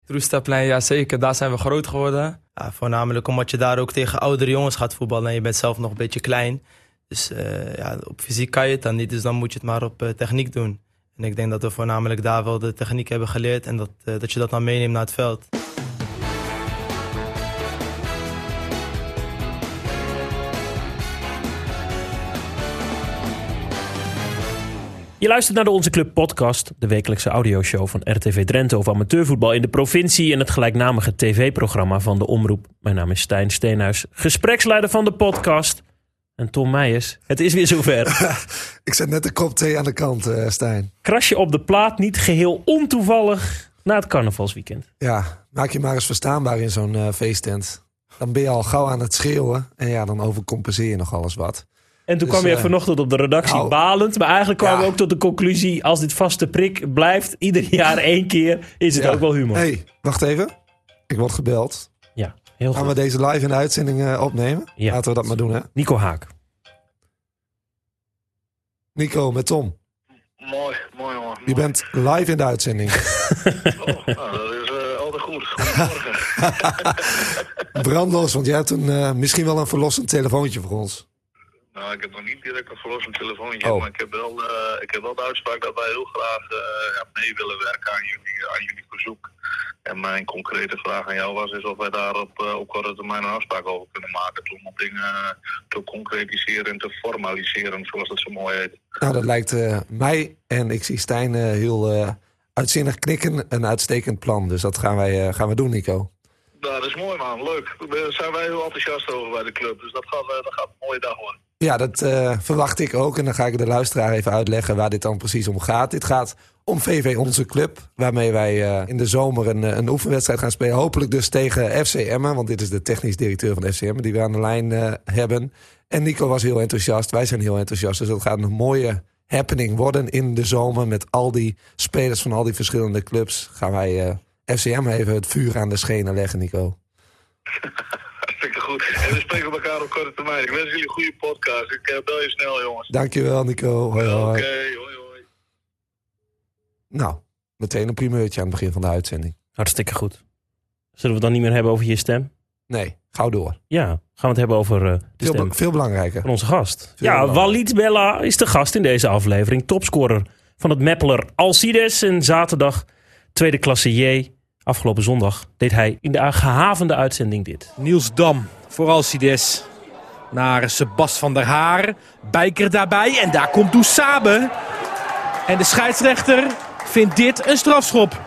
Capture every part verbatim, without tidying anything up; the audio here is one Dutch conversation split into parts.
Troestaplein, ja zeker. Daar zijn we groot geworden. Ja, voornamelijk omdat je daar ook tegen oudere jongens gaat voetballen. En je bent zelf nog een beetje klein. Dus uh, ja, op fysiek kan je het dan niet. Dus dan moet je het maar op uh, techniek doen. En ik denk dat we voornamelijk daar wel de techniek hebben geleerd. En dat, uh, dat je dat dan meeneemt naar het veld. Je luistert naar de Onze Club podcast, de wekelijkse audioshow van R T V Drenthe over amateurvoetbal in de provincie en het gelijknamige tv-programma van de Omroep. Mijn naam is Stijn Steenhuis, gespreksleider van de podcast. En Tom Meijers, het is weer zover. Ik zet net de kop thee aan de kant, uh, Stijn. Krasje op de plaat, niet geheel ontoevallig, na het carnavalsweekend. Ja, maak je maar eens verstaanbaar in zo'n uh, feesttent. Dan ben je al gauw aan het schreeuwen en ja, dan overcompenseer je nog alles wat. En toen dus, kwam je uh, vanochtend op de redactie nou, balend. Maar eigenlijk kwamen ja. we ook tot de conclusie, als dit vaste prik blijft, ieder jaar één keer, is het ja. ook wel humor. Hé, hey, wacht even. Ik word gebeld. Ja, heel Gaan goed. we deze live in de uitzending uh, opnemen? Ja. Laten we dat maar doen, hè? Nico Haak. Nico, met Tom. Mooi, mooi jongen. Je bent live in de uitzending. Oh, nou, dat is uh, altijd goed. Goedemorgen. Brandlos, want jij hebt een, uh, misschien wel een verlossend telefoontje voor ons. Nou, ik heb nog niet direct een verlossend telefoontje, oh. maar ik heb, wel, uh, ik heb wel de uitspraak dat wij heel graag uh, ja, mee willen werken aan jullie, aan jullie verzoek. En mijn concrete vraag aan jou was is of wij daar op, uh, op korte termijn een afspraak over kunnen maken. Om op dingen uh, te concretiseren en te formaliseren, zoals dat zo mooi heet. Nou, dat lijkt uh, mij en ik zie Stijn uh, heel uh, uitzinnig knikken. Een uitstekend plan, dus dat gaan wij uh, gaan we doen, Nico. Nou, dat is mooi man, leuk. Daar zijn wij heel enthousiast over bij de club, dus dat gaat, uh, dat gaat een mooie dag worden. Ja, dat uh, verwacht ik ook. En dan ga ik de luisteraar even uitleggen waar dit dan precies om gaat. Dit gaat om V V Onze Club. Waarmee wij uh, in de zomer een, een oefenwedstrijd gaan spelen. Hopelijk dus tegen F C Emmen. Want dit is de technisch directeur van F C Emmen die we aan de lijn uh, hebben. En Nico was heel enthousiast. Wij zijn heel enthousiast. Dus dat gaat een mooie happening worden in de zomer. Met al die spelers van al die verschillende clubs. Gaan wij uh, F C Emmen even het vuur aan de schenen leggen, Nico. Hartstikke goed. En we spreken elkaar op korte termijn. Ik wens jullie een goede podcast. Ik uh, bel je snel, jongens. Dankjewel, Nico. Hoi, hoi. Oké, okay, hoi, hoi. Nou, meteen een primeurtje aan het begin van de uitzending. Hartstikke goed. Zullen we het dan niet meer hebben over je stem? Nee, gauw door. Ja, gaan we het hebben over uh, de veel, stem be- veel belangrijker. van onze gast. Veel ja, Walid Bella is de gast in deze aflevering. Topscorer van het Meppeler Alcides. En zaterdag tweede klasse J. Afgelopen zondag deed hij in de gehavende uitzending dit. Niels Dam voor Alcides. Naar Sebas van der Haar. Bijker daarbij. En daar komt Dousabe. En de scheidsrechter vindt dit een strafschop.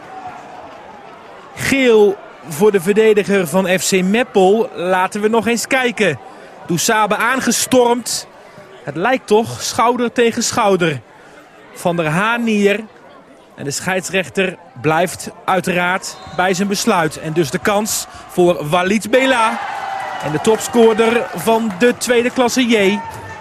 Geel voor de verdediger van F C Meppel. Laten we nog eens kijken. Dousabe aangestormd. Het lijkt toch schouder tegen schouder. Van der Haar neer. En de scheidsrechter blijft uiteraard bij zijn besluit. En dus de kans voor Walid Bella. En de topscorer van de tweede klasse J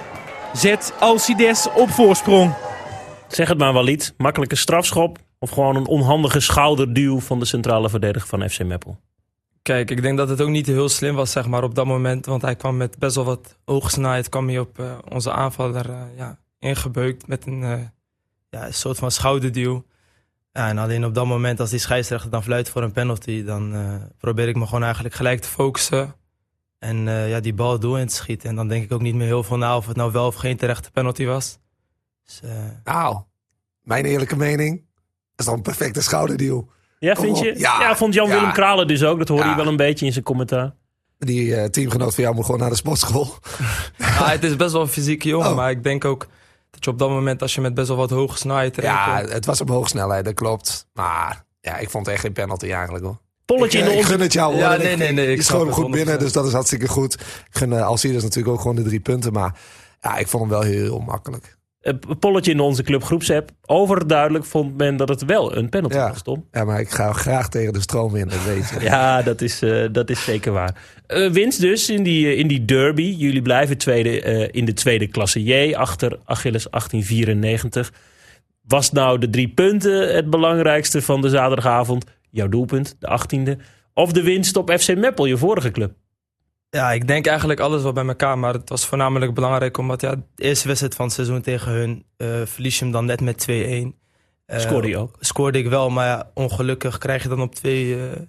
zet Alcides op voorsprong. Zeg het maar, Walid. Makkelijke strafschop of gewoon een onhandige schouderduw van de centrale verdediger van F C Meppel? Kijk, ik denk dat het ook niet heel slim was zeg maar, op dat moment. Want hij kwam met best wel wat oogsnelheid. Kwam hij op uh, onze aanvaller uh, ja, ingebeukt met een, uh, ja, een soort van schouderduw. Ja, en alleen op dat moment, als die scheidsrechter dan fluit voor een penalty, dan uh, probeer ik me gewoon eigenlijk gelijk te focussen. En uh, ja, die bal door in te schieten. En dan denk ik ook niet meer heel veel na of het nou wel of geen terechte penalty was. Dus, uh... Nou, mijn eerlijke mening, dat is dan een perfecte schouderdeal. Ja, vind je? Ja, ja, vond Jan-Willem ja. Kralen dus ook. Dat hoorde Ja. je wel een beetje in zijn commentaar. Die uh, teamgenoot van jou moet gewoon naar de sportschool. ja, het is best wel een fysieke jongen, Oh. maar ik denk ook dat je op dat moment, als je met best wel wat hoge snelheid erin Ja, komt... het was op hoogsnelheid, dat klopt. Maar ja, ik vond het echt geen penalty eigenlijk hoor. Polletje ik, in de ik onze... gun het jou hoor. Ja, En nee, ik, nee, nee, ik Je snap schoot hem het goed binnen, honderd procent. dus dat is hartstikke goed. Ik gun uh, Alcides natuurlijk ook gewoon de drie punten. Maar ja, ik vond hem wel heel, heel makkelijk. Een polletje in onze club groepsapp. Overduidelijk vond men dat het wel een penalty Ja. was, Tom. Ja, maar ik ga graag tegen de stroom in, dat weet je. Ja, dat is, uh, dat is zeker waar. Uh, winst dus in die, uh, in die derby. Jullie blijven tweede, uh, in de tweede klasse J achter Achilles achttien vierennegentig. Was nou de drie punten het belangrijkste van de zaterdagavond? Jouw doelpunt, de achttiende. Of de winst op F C Meppel, je vorige club? Ja, ik denk eigenlijk alles wel bij elkaar. Maar het was voornamelijk belangrijk omdat ja, de eerste wedstrijd van het seizoen tegen hun uh, verlies je hem dan net met twee-een. Uh, Scoorde je ook? Scoorde ik wel, maar ja, ongelukkig krijg je dan op twee, uh,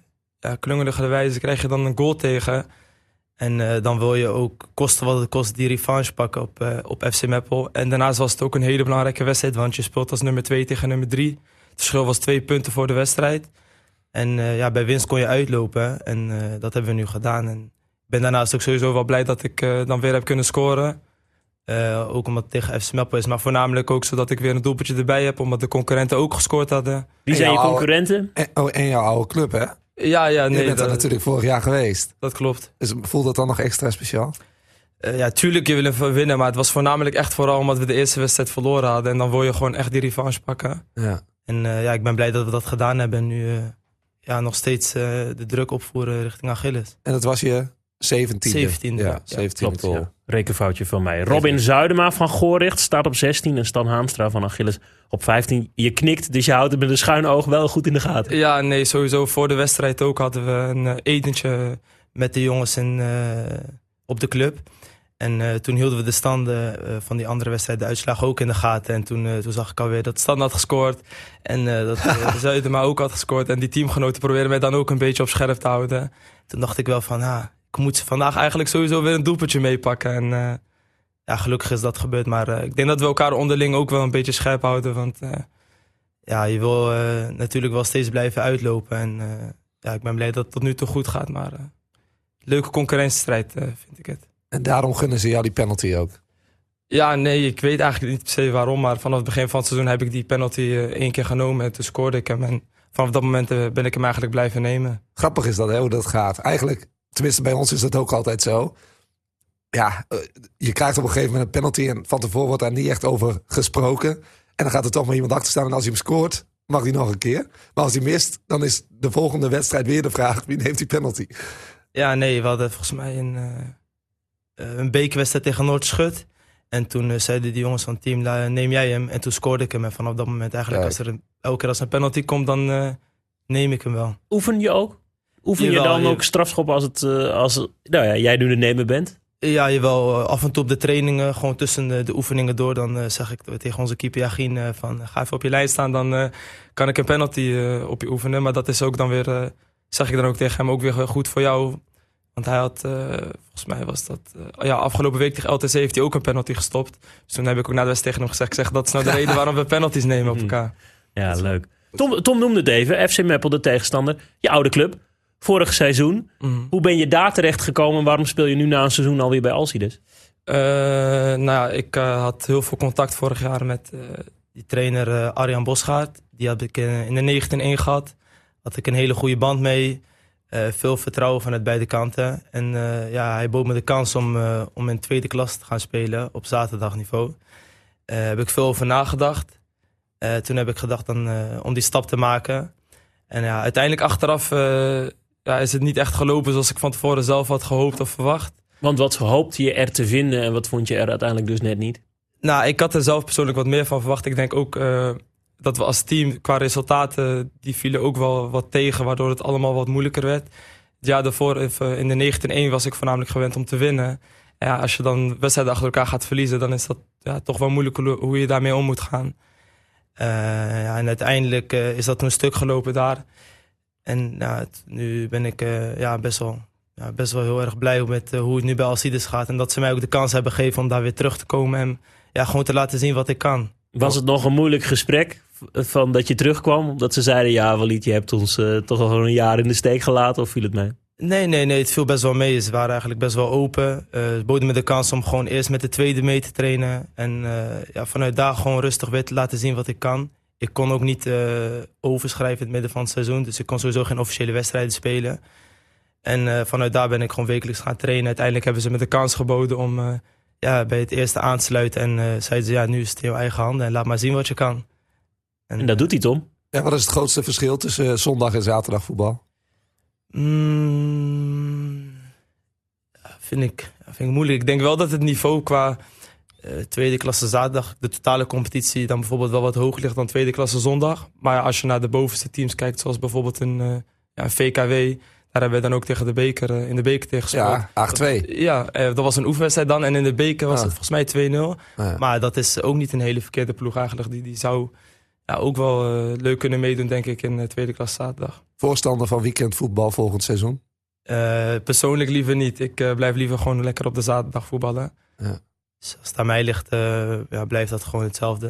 ja, klungelige wijze krijg je dan een goal tegen. En uh, dan wil je ook, kosten wat het kost, die revanche pakken op, uh, op F C Meppel. En daarnaast was het ook een hele belangrijke wedstrijd, want je speelt als nummer twee tegen nummer drie. Het verschil was twee punten voor de wedstrijd. En uh, ja, bij winst kon je uitlopen. En uh, dat hebben we nu gedaan. En ik ben daarnaast ook sowieso wel blij dat ik uh, dan weer heb kunnen scoren. Uh, ook omdat het tegen F C Meppel is, maar voornamelijk ook zodat ik weer een doelpuntje erbij heb, omdat de concurrenten ook gescoord hadden. Wie zijn je concurrenten? En, oh, en jouw oude club, hè? Ja, ja, nee. Je bent dat, daar natuurlijk vorig jaar geweest. Dat klopt. Dus voelt dat dan nog extra speciaal? Uh, ja, tuurlijk, je wil hem winnen, maar het was voornamelijk echt vooral omdat we de eerste wedstrijd verloren hadden. En dan wil je gewoon echt die revanche pakken. Ja. En uh, ja, ik ben blij dat we dat gedaan hebben en nu uh, ja, nog steeds uh, de druk opvoeren richting Achilles. En dat was je zeventiende? zeventiende. Ja, Ja, zeventiende Klopt, goal. ja. Rekenfoutje van mij. Robin Zuidema van Goorricht staat op zestien en Stan Haamstra van Achilles op vijftien. Je knikt, dus je houdt het met een schuin oog wel goed in de gaten. Ja, nee, sowieso voor de wedstrijd ook hadden we een uh, etentje met de jongens in, uh, op de club. En uh, toen hielden we de standen uh, van die andere wedstrijd, de uitslag ook in de gaten. En toen, uh, toen zag ik alweer dat Stan had gescoord. En uh, dat uh, Zuidema ook had gescoord. En die teamgenoten probeerden mij dan ook een beetje op scherp te houden. Toen dacht ik wel van, ah, ik moet vandaag eigenlijk sowieso weer een doelpuntje meepakken. En uh, ja, gelukkig is dat gebeurd. Maar uh, ik denk dat we elkaar onderling ook wel een beetje scherp houden. Want uh, ja, je wil uh, natuurlijk wel steeds blijven uitlopen. En uh, ja, ik ben blij dat het tot nu toe goed gaat. Maar uh, leuke concurrentiestrijd uh, vind ik het. En daarom gunnen ze jou die penalty ook? Ja, nee, ik weet eigenlijk niet per se waarom. Maar vanaf het begin van het seizoen heb ik die penalty uh, één keer genomen. En toen scoorde ik hem. En vanaf dat moment uh, ben ik hem eigenlijk blijven nemen. Grappig is dat, hè, hoe dat gaat. Eigenlijk, tenminste bij ons is dat ook altijd zo. Ja, uh, je krijgt op een gegeven moment een penalty en van tevoren wordt daar niet echt over gesproken. En dan gaat er toch maar iemand achter staan en als hij hem scoort, mag hij nog een keer. Maar als hij mist, dan is de volgende wedstrijd weer de vraag, wie neemt die penalty? Ja, nee, we hadden volgens mij een, uh, een bekerwedstrijd tegen Noordschut. En toen uh, zeiden die jongens van het team, uh, neem jij hem. En toen scoorde ik hem. En vanaf dat moment eigenlijk, Kijk. als er een, elke keer als er een penalty komt, dan uh, neem ik hem wel. Oefen je ook? Oefen Jawel, je dan je- ook strafschoppen als het, uh, als, nou ja, jij nu de nemer bent? Ja, jawel. Uh, af en toe op de trainingen, gewoon tussen de, de oefeningen door, dan uh, zeg ik tegen onze keeper Jagien uh, van, uh, ga even op je lijn staan, dan uh, kan ik een penalty uh, op je oefenen. Maar dat is ook dan weer, uh, zeg ik dan ook tegen hem, ook weer goed voor jou. Want hij had, uh, volgens mij was dat, uh, ja, afgelopen week tegen L T C heeft hij ook een penalty gestopt. Dus toen heb ik ook na de wedstrijd tegen hem gezegd, ik zeg, dat is nou de reden waarom we penalties nemen op elkaar. Ja, leuk. Tom, Tom noemde het even, F C Meppel, de tegenstander. Je oude club, vorig seizoen. Mm. Hoe ben je daar terecht gekomen? Waarom speel je nu na een seizoen alweer bij Alcides? Uh, nou ja, ik uh, had heel veel contact vorig jaar met uh, die trainer uh, Arjan Bosgaard. Die had ik uh, in de negentien één gehad. Had ik een hele goede band mee. Uh, veel vertrouwen vanuit beide kanten. En uh, ja, hij bood me de kans om, uh, om in tweede klas te gaan spelen op zaterdagniveau. Daar uh, heb ik veel over nagedacht. Uh, toen heb ik gedacht dan, uh, om die stap te maken. En ja, uiteindelijk achteraf uh, ja, is het niet echt gelopen zoals ik van tevoren zelf had gehoopt of verwacht. Want wat hoopte je er te vinden en wat vond je er uiteindelijk dus net niet? Nou, ik had er zelf persoonlijk wat meer van verwacht. Ik denk ook uh, dat we als team qua resultaten, die vielen ook wel wat tegen, waardoor het allemaal wat moeilijker werd. Het jaar daarvoor, even in de negentien één, was ik voornamelijk gewend om te winnen. En ja, als je dan wedstrijden achter elkaar gaat verliezen, dan is dat ja, toch wel moeilijk hoe hoe je daarmee om moet gaan. Uh, ja, en uiteindelijk uh, is dat een stuk gelopen daar. En ja, het- nu ben ik uh, ja, best wel... Ja, best wel heel erg blij met uh, hoe het nu bij Alcides gaat. En dat ze mij ook de kans hebben gegeven om daar weer terug te komen. En ja, gewoon te laten zien wat ik kan. Was het nog een moeilijk gesprek v- van dat je terugkwam? Omdat ze zeiden, ja Walid, je hebt ons uh, toch al gewoon een jaar in de steek gelaten, of viel het mee? Nee, nee, nee. Het viel best wel mee. Ze waren eigenlijk best wel open. Uh, ze boden me de kans om gewoon eerst met de tweede mee te trainen. En uh, ja, vanuit daar gewoon rustig weer te laten zien wat ik kan. Ik kon ook niet uh, overschrijven in het midden van het seizoen. Dus ik kon sowieso geen officiële wedstrijden spelen. En uh, vanuit daar ben ik gewoon wekelijks gaan trainen. Uiteindelijk hebben ze me de kans geboden om uh, ja, bij het eerste aan te sluiten. En uh, zeiden ze, ja, nu is het in je eigen handen en laat maar zien wat je kan. En dat doet hij, Tom. Ja, wat is het grootste verschil tussen uh, zondag en zaterdag voetbal? Mm, ja, vind, ik, ja, vind ik moeilijk. Ik denk wel dat het niveau qua uh, tweede klasse zaterdag, de totale competitie, dan bijvoorbeeld wel wat hoger ligt dan tweede klasse zondag. Maar ja, als je naar de bovenste teams kijkt, zoals bijvoorbeeld een, uh, ja, een V K W, daar hebben we dan ook tegen de beker, uh, in de beker tegen gespeeld. Ja, acht twee. Ja, eh, dat was een oefenwedstrijd dan. En in de beker was Ah. het volgens mij twee nul. Ja. Maar dat is ook niet een hele verkeerde ploeg eigenlijk. Die, die zou ja, ook wel uh, leuk kunnen meedoen, denk ik, in de tweede klas zaterdag. Vond voorstander van weekendvoetbal volgend seizoen? Uh, persoonlijk liever niet. Ik uh, blijf liever gewoon lekker op de zaterdag voetballen. Ja. Dus als het aan mij ligt, uh, ja, blijft dat gewoon hetzelfde.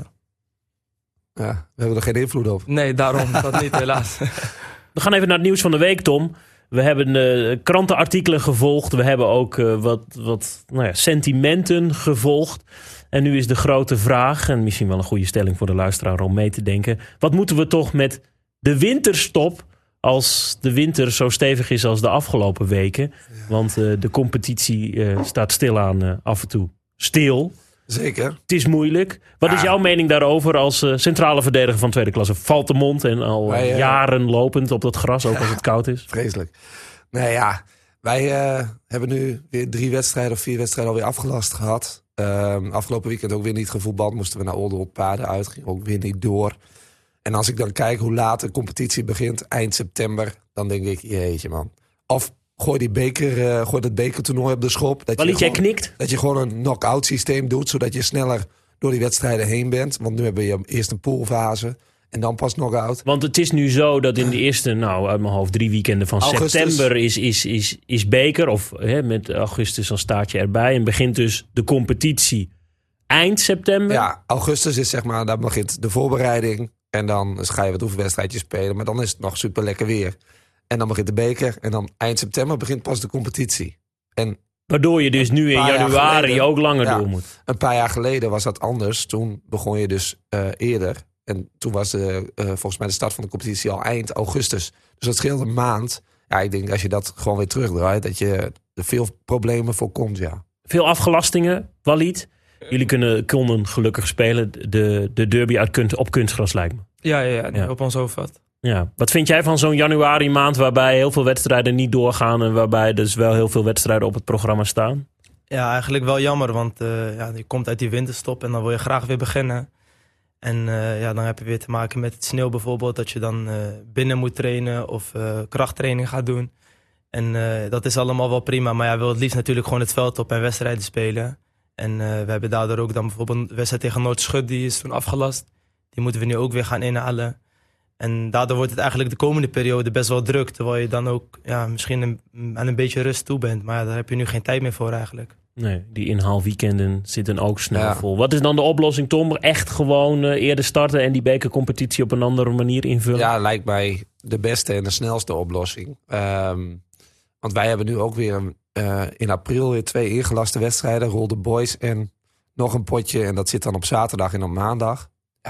Ja, we hebben er geen invloed op. Nee, daarom dat niet, helaas. We gaan even naar het nieuws van de week, Tom. We hebben uh, krantenartikelen gevolgd. We hebben ook uh, wat, wat nou ja, sentimenten gevolgd. En nu is de grote vraag, en misschien wel een goede stelling voor de luisteraar om mee te denken. Wat moeten we toch met de winterstop als de winter zo stevig is als de afgelopen weken? Ja. Want uh, de competitie uh, staat stilaan uh, af en toe stil. Zeker. Het is moeilijk. Wat ja. is jouw mening daarover als uh, centrale verdediger van tweede klasse? Valt de mond en al wij, uh, jaren lopend op dat gras, ook als het koud is? Vreselijk. Nee ja, wij uh, hebben nu weer drie wedstrijden of vier wedstrijden alweer afgelast gehad. Uh, afgelopen weekend ook weer niet gevoetbald. Moesten we naar Oldenhout-Paarden uit. Ging ook weer niet door. En als ik dan kijk hoe laat de competitie begint, eind september, dan denk ik, jeetje man. Of gooi die beker, uh, gooi dat bekertoernooi op de schop. Dat Walid, jij knikt? Dat je gewoon een knock-out systeem doet, zodat je sneller door die wedstrijden heen bent. Want nu hebben we eerst een poolfase en dan pas knock-out. Want het is nu zo dat in de eerste, nou uit mijn hoofd, drie weekenden van augustus. september is, is, is, is beker. Of hè, met augustus dan staat je erbij. En begint dus de competitie eind september. Ja, augustus is zeg maar, daar begint de voorbereiding. En dan ga je wat oefenwedstrijdjes spelen. Maar dan is het nog super lekker weer. En dan begint de beker. En dan eind september begint pas de competitie. En waardoor je dus nu in januari geleden, ook langer ja, door moet. Een paar jaar geleden was dat anders. Toen begon je dus uh, eerder. En toen was de, uh, volgens mij de start van de competitie al eind augustus. Dus dat scheelt een maand. Ja, ik denk als je dat gewoon weer terugdraait, dat je er veel problemen voorkomt, ja. Veel afgelastingen, Walid. Jullie kunnen, konden gelukkig spelen. De, de derby uit kunst, op kunstgras lijkt me. Ja, ja, ja, nee, ja. op ons hoofd. Ja. Wat vind jij van zo'n januari maand waarbij heel veel wedstrijden niet doorgaan en waarbij dus wel heel veel wedstrijden op het programma staan? Ja, eigenlijk wel jammer, want uh, ja, je komt uit die winterstop en dan wil je graag weer beginnen. En uh, ja, dan heb je weer te maken met het sneeuw bijvoorbeeld, dat je dan uh, binnen moet trainen of uh, krachttraining gaat doen. En uh, dat is allemaal wel prima, maar ja, wil het liefst natuurlijk gewoon het veld op en wedstrijden spelen. En uh, we hebben daardoor ook dan bijvoorbeeld een wedstrijd tegen Noordschut, die is toen afgelast. Die moeten we nu ook weer gaan inhalen. En daardoor wordt het eigenlijk de komende periode best wel druk. Terwijl je dan ook ja, misschien een, aan een beetje rust toe bent. Maar ja, daar heb je nu geen tijd meer voor eigenlijk. Nee, die inhaalweekenden zitten ook snel ja. vol. Wat is dan de oplossing, Tom? Echt gewoon uh, eerder starten en die bekercompetitie op een andere manier invullen? Ja, lijkt mij de beste en de snelste oplossing. Um, want wij hebben nu ook weer een, uh, in april weer twee ingelaste wedstrijden. Rolde Boys en nog een potje. En dat zit dan op zaterdag en op maandag.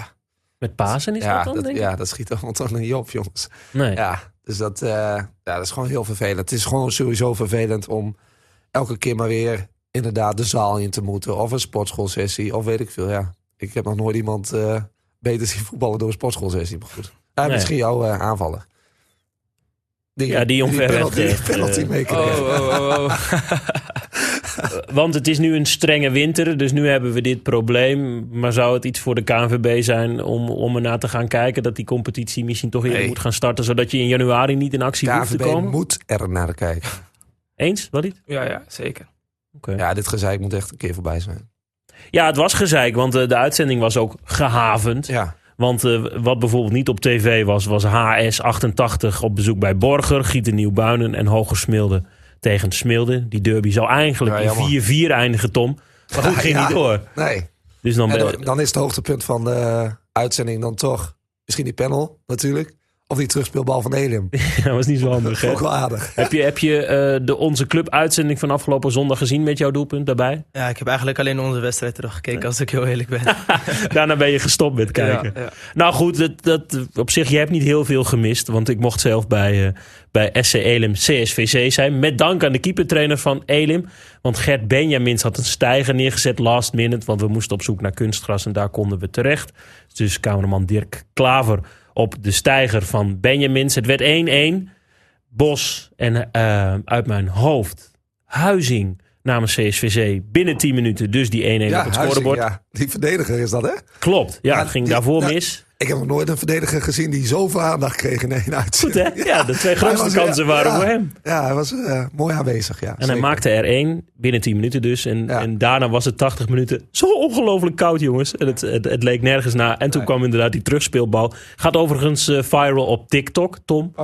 Met Pasen is ja, dat dan, dat, denk ja, dat schiet allemaal toch niet op, jongens. Nee. Ja, dus dat, uh, ja, dat is gewoon heel vervelend. Het is gewoon sowieso vervelend om elke keer maar weer inderdaad de zaal in te moeten. Of een sportschoolsessie, of weet ik veel. Ja, ik heb nog nooit iemand uh, beter zien voetballen door een sportschoolsessie. Maar goed. Ja, nee. Misschien jouw uh, aanvaller. Die, ja, die omver die penalty, echt, penalty uh, meekrijgen. Oh, oh, oh, oh. Want het is nu een strenge winter, dus nu hebben we dit probleem. Maar zou het iets voor de K N V B zijn om, om ernaar te gaan kijken dat die competitie misschien toch eerder nee. moet gaan starten, zodat je in januari niet in actie hoeft te komen? K N V B moet er naar kijken. Eens, Walid? Ja, ja, zeker. Okay. Ja, dit gezeik moet echt een keer voorbij zijn. Ja, het was gezeik, want uh, de uitzending was ook gehavend. Ja. Want uh, wat bijvoorbeeld niet op tv was, was H S achtentachtig op bezoek bij Borger, Gieten Nieuwbuinen en Hoger Smilde tegen Smilde. Die derby zou eigenlijk ja, in vier vier eindigen, Tom. Maar goed, ging ja, niet door. Nee. Dus dan, ben... dan is het hoogtepunt van de uitzending dan toch misschien die panel natuurlijk. Of die terugspeelbal van Elim. Dat was niet zo handig, hè? Ook wel aardig. Heb je, heb je uh, de Onze Club uitzending van afgelopen zondag gezien met jouw doelpunt daarbij? Ja, ik heb eigenlijk alleen onze wedstrijd teruggekeken, nee. als ik heel eerlijk ben. Daarna ben je gestopt met kijken. Ja, ja. Nou goed, dat, dat, op zich, je hebt niet heel veel gemist. Want ik mocht zelf bij, uh, bij S C Elim C S V C zijn. Met dank aan de keepertrainer van Elim. Want Gert Benjamins had een stijger neergezet last minute. Want we moesten op zoek naar kunstgras en daar konden we terecht. Dus cameraman Dirk Klaver op de stijger van Benjamins. Het werd één-één. Bos en uh, uit mijn hoofd Huizing namens C S V C binnen tien minuten. Dus die één-één ja, op het Huizing, scorebord. Ja, die verdediger is dat, hè? Klopt. Ja, ja het ging die, daarvoor ja, mis. Ik heb nog nooit een verdediger gezien die zoveel aandacht kreeg in één uitzending. Goed, hè? Ja, ja, de twee grootste was, kansen ja, waren ja, voor hem. Ja, hij was uh, mooi aanwezig, ja. En zeker. hij maakte er één binnen tien minuten dus. En, ja. en daarna was het tachtig minuten zo ongelooflijk koud, jongens. En het, het, het leek nergens na. En toen nee. kwam inderdaad die terugspeelbal. Gaat overigens uh, viral op TikTok, Tom. Oh ja?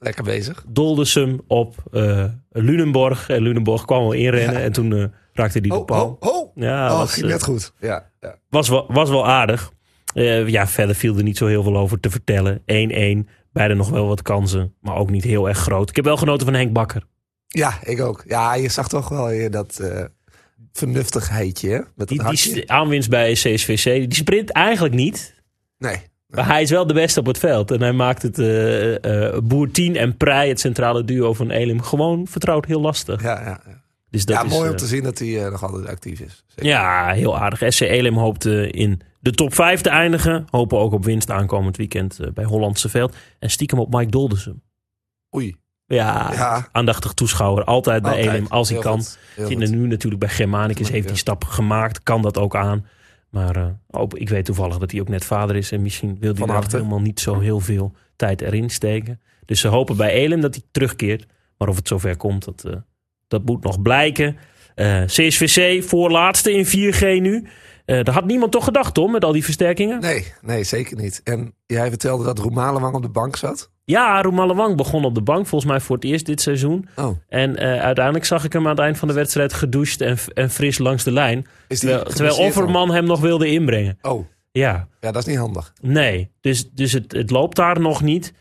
Lekker bezig. Doldersum op uh, Lunenborg. En Lunenborg kwam al inrennen. Ja. En toen uh, raakte hij de oh, paal. Oh, oh. Ja, oh was, ging net goed. Ja, ja. Was, wel, was wel aardig. Uh, ja, verder viel er niet zo heel veel over te vertellen. één-één. Beide nog wel wat kansen. Maar ook niet heel erg groot. Ik heb wel genoten van Henk Bakker. Ja, ik ook. Ja, je zag toch wel weer dat uh, vernuftigheidje. Hè? Met die, die aanwinst bij C S V C. Die sprint eigenlijk niet. Nee. Maar hij is wel de beste op het veld. En hij maakt het uh, uh, Boertien en Prij, het centrale duo van Elim, gewoon vertrouwd heel lastig. Ja, ja, ja. Dus dat ja is, mooi om uh, te zien dat hij uh, nog altijd actief is. Zeker. Ja, heel aardig. S C Elim hoopt uh, in de top vijf te eindigen. Hopen ook op winst aankomend weekend uh, bij Hollandse Veld. En stiekem op Mike Doldersum. Oei. Ja, ja, aandachtig toeschouwer. Altijd bij Elim, als hij heel kan. Goed, goed. Nu natuurlijk bij Germanicus heeft die stap gemaakt. Kan dat ook aan. Maar uh, oh, ik weet toevallig dat hij ook net vader is. En misschien wil hij daar helemaal niet zo heel veel tijd erin steken. Dus ze hopen bij Elim dat hij terugkeert. Maar of het zover komt, dat, uh, dat moet nog blijken. Uh, C S V C voorlaatste in vier G nu. Uh, daar had niemand toch gedacht, Tom, met al die versterkingen? Nee, nee, zeker niet. En jij vertelde dat Roemalewang op de bank zat? Ja, Roemalewang begon op de bank. Volgens mij voor het eerst dit seizoen. Oh. En uh, uiteindelijk zag ik hem aan het eind van de wedstrijd gedoucht en, en fris langs de lijn. Is die terwijl, terwijl Offerman hem nog wilde inbrengen. Oh, ja. Ja, dat is niet handig. Nee, dus, dus het, het loopt daar nog niet.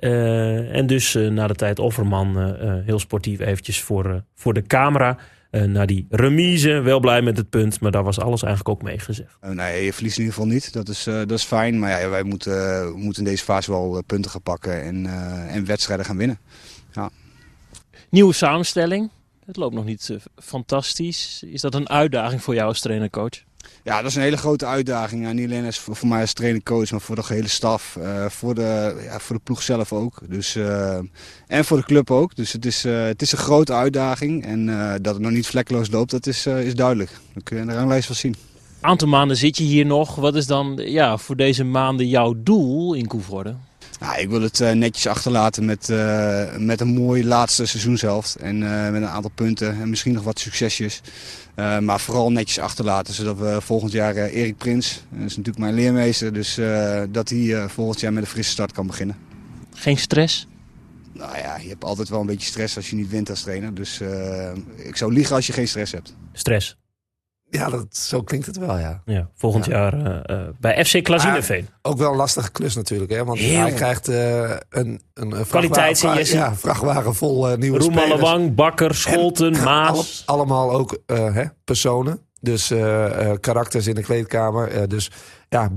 Uh, en dus uh, na de tijd Offerman uh, uh, heel sportief eventjes voor, uh, voor de camera. Uh, na die remise, wel blij met het punt. Maar daar was alles eigenlijk ook mee gezegd. Uh, nee, je verliest in ieder geval niet. Dat is, uh, dat is fijn. Maar ja, wij moeten, uh, moeten in deze fase wel uh, punten gaan pakken. En, uh, en wedstrijden gaan winnen. Ja. Nieuwe samenstelling. Het loopt nog niet uh, fantastisch. Is dat een uitdaging voor jou als trainer-coach? Ja, dat is een hele grote uitdaging. Ja, niet alleen als, voor, voor mij als trainer-coach, maar voor de hele staf. Uh, voor, de, ja, voor de ploeg zelf ook. Dus, uh, en voor de club ook. Dus het is, uh, het is een grote uitdaging. En uh, dat het nog niet vlekkeloos loopt, dat is, uh, is duidelijk. Dat kun je in de ranglijst wel zien. Een aantal maanden zit je hier nog. Wat is dan ja, voor deze maanden jouw doel in Koevoorde? Nou, ik wil het uh, netjes achterlaten met, uh, met een mooi laatste seizoenshelft. En uh, met een aantal punten en misschien nog wat succesjes. Uh, maar vooral netjes achterlaten, zodat we volgend jaar uh, Erik Prins, dat is natuurlijk mijn leermeester, dus uh, dat hij uh, volgend jaar met een frisse start kan beginnen. Geen stress? Nou ja, je hebt altijd wel een beetje stress als je niet wint als trainer. Dus uh, ik zou liegen als je geen stress hebt. Stress? Ja, dat, zo klinkt het wel, ja. ja volgend ja. jaar uh, uh, bij F C Klazineveen. Ook wel een lastige klus natuurlijk, hè? Want Heel. hij krijgt uh, een, een, een kwaliteitsinjectie. Ja, vrachtwagen vol uh, nieuwe spelers. Roemalewang, Bakker, Scholten, en, Maas. Alle, allemaal ook uh, hè, personen. Dus uh, uh, karakters in de kleedkamer. Uh, dus ja,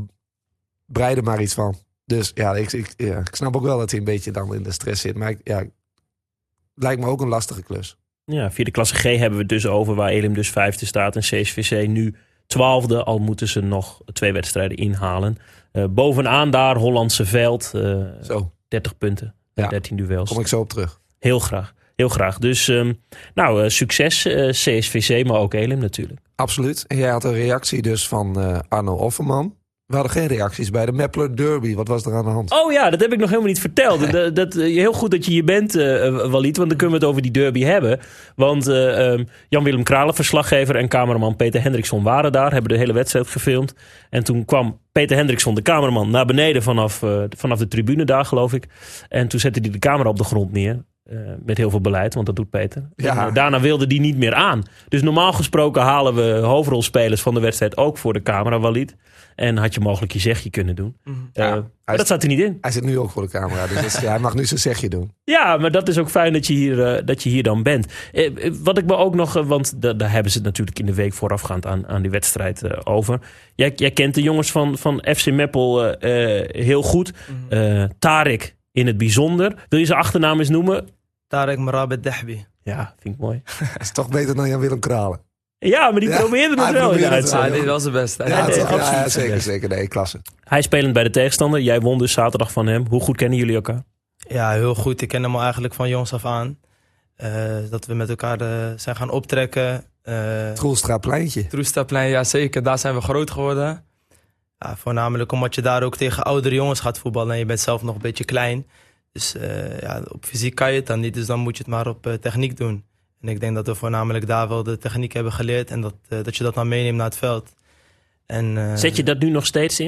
breid er maar iets van. Dus ja ik, ik, ja, ik snap ook wel dat hij een beetje dan in de stress zit. Maar ik, ja, het lijkt me ook een lastige klus. Ja, vierde klasse G hebben we het dus over, waar Elim dus vijfde staat en C S V C nu twaalfde. Al moeten ze nog twee wedstrijden inhalen. Uh, bovenaan daar Hollandse Veld, uh, zo. dertig punten, ja. dertien duels. Kom ik zo op terug. Heel graag, heel graag. Dus um, nou, uh, succes uh, C S V C, maar ook Elim natuurlijk. Absoluut. En jij had een reactie dus van uh, Arno Offerman. We hadden geen reacties bij de Meppler Derby. Wat was er aan de hand? Oh ja, dat heb ik nog helemaal niet verteld. Nee. Dat, dat, heel goed dat je hier bent, uh, Walid. Want dan kunnen we het over die derby hebben. Want uh, um, Jan-Willem Kralen, verslaggever en cameraman Peter Hendriksson waren daar. Hebben de hele wedstrijd gefilmd. En toen kwam Peter Hendriksson, de cameraman, naar beneden vanaf, uh, vanaf de tribune daar, geloof ik. En toen zette hij de camera op de grond neer. Uh, met heel veel beleid, want dat doet Peter. Ja. En, uh, daarna wilde die niet meer aan. Dus normaal gesproken halen we hoofdrolspelers van de wedstrijd ook voor de camera, Walid. En had je mogelijk je zegje kunnen doen. Mm-hmm. Uh, ja, maar dat zat er niet in. Hij zit nu ook voor de camera, dus is, ja, hij mag nu zijn zegje doen. Ja, maar dat is ook fijn dat je hier, uh, dat je hier dan bent. Uh, wat ik me ook nog, uh, want da- daar hebben ze het natuurlijk in de week voorafgaand aan, aan die wedstrijd uh, over. Jij, jij kent de jongens van, van F C Meppel uh, uh, heel goed. Mm-hmm. Uh, Tarek in het bijzonder. Wil je zijn achternaam eens noemen? Tarek Marabet Dehbi. Ja, vind ik mooi. Dat is toch beter dan Jan-Willem Kralen. Ja, maar die ja, probeerde het wel in de uitzending. Ja, dit was zijn beste. Ja, nee, nee, absoluut ja, zeker, zeker. Nee, klasse. Hij spelend bij de tegenstander. Jij won dus zaterdag van hem. Hoe goed kennen jullie elkaar? Ja, heel goed. Ik ken hem al eigenlijk van jongs af aan. Uh, dat we met elkaar uh, zijn gaan optrekken. Uh, Troelstrapleintje. Troelstraplein, ja zeker. Daar zijn we groot geworden. Ja, voornamelijk omdat je daar ook tegen oudere jongens gaat voetballen. En je bent zelf nog een beetje klein. Dus uh, ja, op fysiek kan je het dan niet. Dus dan moet je het maar op uh, techniek doen. En ik denk dat we voornamelijk daar wel de techniek hebben geleerd. En dat, uh, dat je dat dan meeneemt naar het veld. En, uh, Zet je dat nu nog steeds in?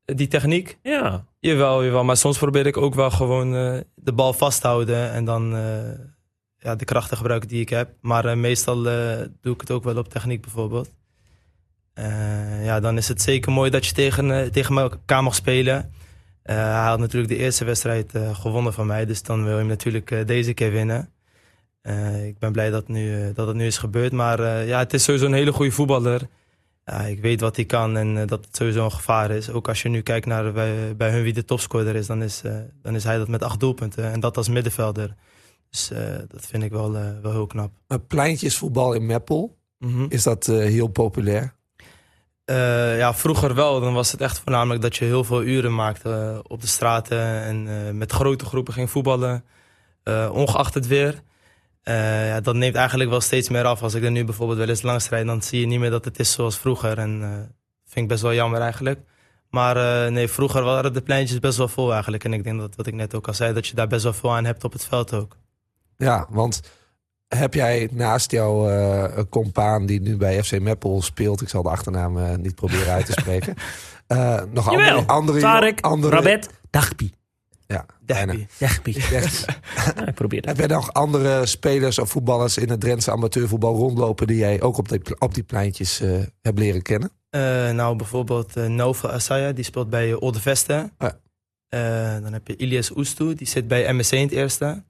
Die techniek? Ja. Jawel, jawel. Maar soms probeer ik ook wel gewoon uh, de bal vasthouden en dan uh, ja, de krachten gebruiken die ik heb. Maar uh, meestal uh, doe ik het ook wel op techniek bijvoorbeeld. Uh, ja, dan is het zeker mooi dat je tegen, uh, tegen elkaar mag spelen. Uh, hij had natuurlijk de eerste wedstrijd uh, gewonnen van mij, dus dan wil je hem natuurlijk uh, deze keer winnen. Uh, ik ben blij dat, nu, uh, dat het nu is gebeurd, maar uh, ja, het is sowieso een hele goede voetballer. Ja, ik weet wat hij kan en uh, dat het sowieso een gevaar is. Ook als je nu kijkt naar bij, bij hun wie de topscorer is, dan is, uh, dan is hij dat met acht doelpunten. En dat als middenvelder. Dus uh, dat vind ik wel, uh, wel heel knap. Pleintjesvoetbal in Meppel, Mm-hmm. is dat uh, heel populair? Uh, ja, vroeger wel. Dan was het echt voornamelijk dat je heel veel uren maakte uh, op de straten. En uh, met grote groepen ging voetballen, uh, ongeacht het weer. Uh, ja, dat neemt eigenlijk wel steeds meer af. Als ik er nu bijvoorbeeld wel eens langs rijd, dan zie je niet meer dat het is zoals vroeger. En uh, vind ik best wel jammer eigenlijk. Maar uh, nee, vroeger waren de pleintjes best wel vol eigenlijk. En ik denk dat, wat ik net ook al zei, dat je daar best wel veel aan hebt op het veld ook. Ja, want heb jij naast jouw uh, een compaan die nu bij F C Meppel speelt, ik zal de achternaam uh, niet proberen uit te spreken, uh, nog Jawel, andere, andere, Tarek, andere... Rabet, Dagpi. Ja, Derby. Dagpi. Echt. Ja, ik probeer Heb het. jij nog andere spelers of voetballers in het Drentse amateurvoetbal rondlopen die jij ook op die, op die pleintjes uh, hebt leren kennen? Uh, nou, bijvoorbeeld uh, Nova Asaya, die speelt bij uh, Oldeveste. Ja. Uh, dan heb je Ilias Oestu, die zit bij M S C in het eerste.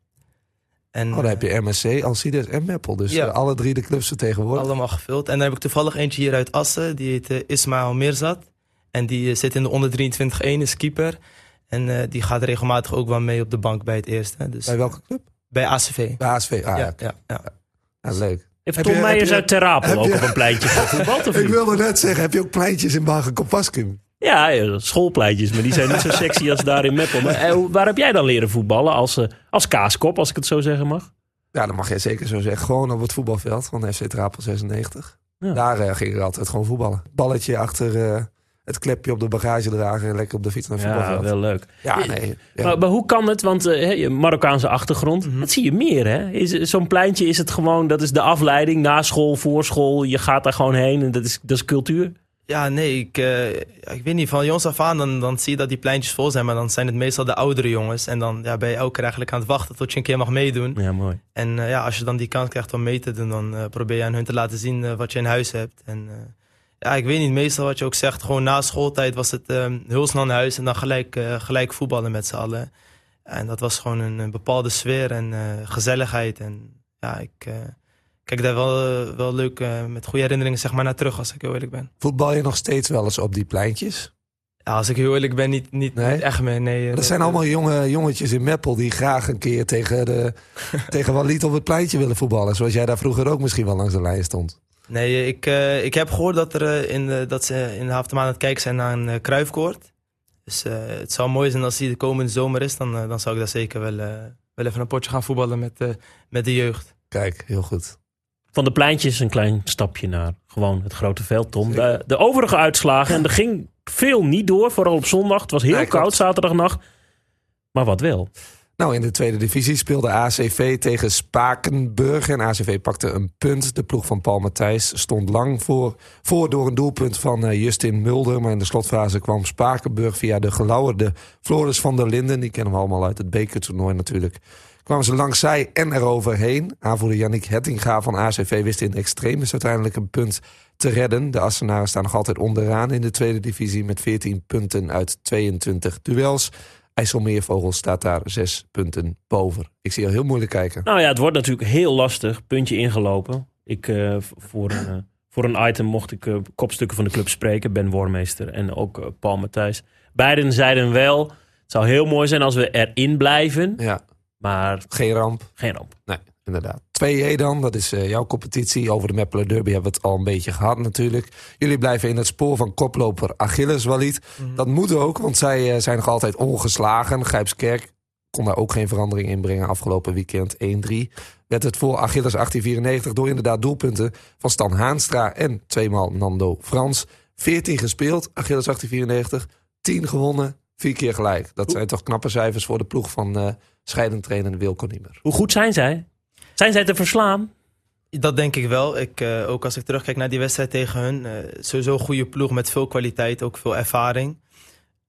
En, Oh, dan heb je M S C, Alcides en Meppel. Dus Ja. uh, alle drie de clubs vertegenwoordigd. allemaal gevuld. En dan heb ik toevallig eentje hier uit Assen, die heet uh, Ismail Mirzat. En die uh, zit in de onder drieëntwintig één, is keeper. En uh, die gaat regelmatig ook wel mee op de bank bij het eerste. Dus Bij welke club? bij A C V. Bij A S V. Ah, ja, ja, ja, ja. ja, leuk. Heeft Heb Tom je- heb Meijers je- uit Ter Apel heb ook je- op een pleintje gevoetbald of Ik niet? wilde net zeggen, heb je ook pleintjes in Wagenkopaskum? Ja, ja, schoolpleintjes, maar die zijn niet zo sexy als daar in Meppel. Maar eh, waar heb jij dan leren voetballen als, uh, als kaaskop, als ik het zo zeggen mag? Ja, dat mag jij zeker zo zeggen. Gewoon op het voetbalveld van F C Ter Apel zesennegentig. Ja. Daar uh, ging ik altijd gewoon voetballen. Balletje achter uh, het klepje op de bagagedrager en lekker op de fiets naar het Ja, voetbalveld. wel leuk. Ja, nee. Ja. Maar, maar hoe kan het? Want uh, je Marokkaanse achtergrond, Mhm. dat zie je meer, hè? Is, zo'n pleintje is het gewoon, dat is de afleiding, na school, voor school. Je gaat daar gewoon heen en dat is, dat is cultuur. Ja, nee, ik, uh, ik weet niet, van jongs af aan dan, dan zie je dat die pleintjes vol zijn. Maar dan zijn het meestal de oudere jongens. En dan ja, ben je elke keer eigenlijk aan het wachten tot je een keer mag meedoen. Ja, mooi. En uh, ja, als je dan die kans krijgt om mee te doen, dan uh, probeer je aan hun te laten zien uh, wat je in huis hebt. En uh, ja, ik weet niet, meestal wat je ook zegt, gewoon na schooltijd was het uh, heel snel naar huis en dan gelijk, uh, gelijk voetballen met z'n allen. En dat was gewoon een, een bepaalde sfeer en uh, gezelligheid. En ja, ik uh, kijk daar wel, uh, wel leuk uh, met goede herinneringen zeg maar, naar terug, als ik heel eerlijk ben. Voetbal je nog steeds wel eens op die pleintjes? Ja, als ik heel eerlijk ben, niet, niet, Nee? niet echt meer. Nee, Er dat, zijn uh, allemaal jonge jongetjes in Meppel die graag een keer tegen, de, tegen Walid op het pleintje willen voetballen. Zoals jij daar vroeger ook misschien wel langs de lijn stond. Nee, ik, uh, ik heb gehoord dat, er, uh, in de, dat ze in de Haaftemaan aan het kijken zijn naar een uh, Cruijffkoord. Dus uh, het zou mooi zijn als die de komende zomer is. Dan, uh, dan zou ik daar zeker wel, uh, wel even een potje gaan voetballen met, uh, met de jeugd. Kijk, heel goed. Van de pleintjes een klein stapje naar gewoon het grote veld, Tom. De, de overige uitslagen, en er ging veel niet door, vooral op zondag. Het was heel Nee, koud klopt. zaterdagnacht. Maar wat wel. Nou, in de tweede divisie speelde A C V tegen Spakenburg. En A C V pakte een punt. De ploeg van Paul Matthijs stond lang voor, voor door een doelpunt van uh, Justin Mulder. Maar in de slotfase kwam Spakenburg via de gelauwerde Floris van der Linden. Die kennen we allemaal uit het bekertoernooi natuurlijk. Kwamen ze langs zij en eroverheen. Aanvoerder Yannick Hettinga van A C V wist in de extremis uiteindelijk een punt te redden. De Assenaren staan nog altijd onderaan in de tweede divisie met veertien punten uit tweeëntwintig duels. IJsselmeervogel staat daar zes punten boven. Ik zie je heel moeilijk kijken. Nou ja, het wordt natuurlijk heel lastig. Puntje ingelopen. Ik, uh, voor, een, uh, voor een item mocht ik uh, kopstukken van de club spreken. Ben Wormeester en ook uh, Paul Matthijs. Beiden zeiden wel, het zou heel mooi zijn als we erin blijven. Ja, Maar geen ramp. geen ramp. Nee, inderdaad. twee J dan, dat is uh, jouw competitie. Over de Meppeler Derby hebben we het al een beetje gehad natuurlijk. Jullie blijven in het spoor van koploper Achilles Walid. Mm-hmm. Dat moet ook, want zij uh, zijn nog altijd ongeslagen. Grijpskerk kon daar ook geen verandering in brengen. Afgelopen weekend één drie. Werd het voor Achilles achttien vierennegentig door inderdaad doelpunten van Stan Haanstra en tweemaal Nando Frans. veertien gespeeld, Achilles achttien vierennegentig. tien gewonnen, vier keer gelijk. Dat zijn toch knappe cijfers voor de ploeg van uh, scheidend trainer Wilco Niemer. Hoe goed zijn zij? Zijn zij te verslaan? Dat denk ik wel. Ik, uh, ook als ik terugkijk naar die wedstrijd tegen hun. Uh, sowieso een goede ploeg met veel kwaliteit, ook veel ervaring.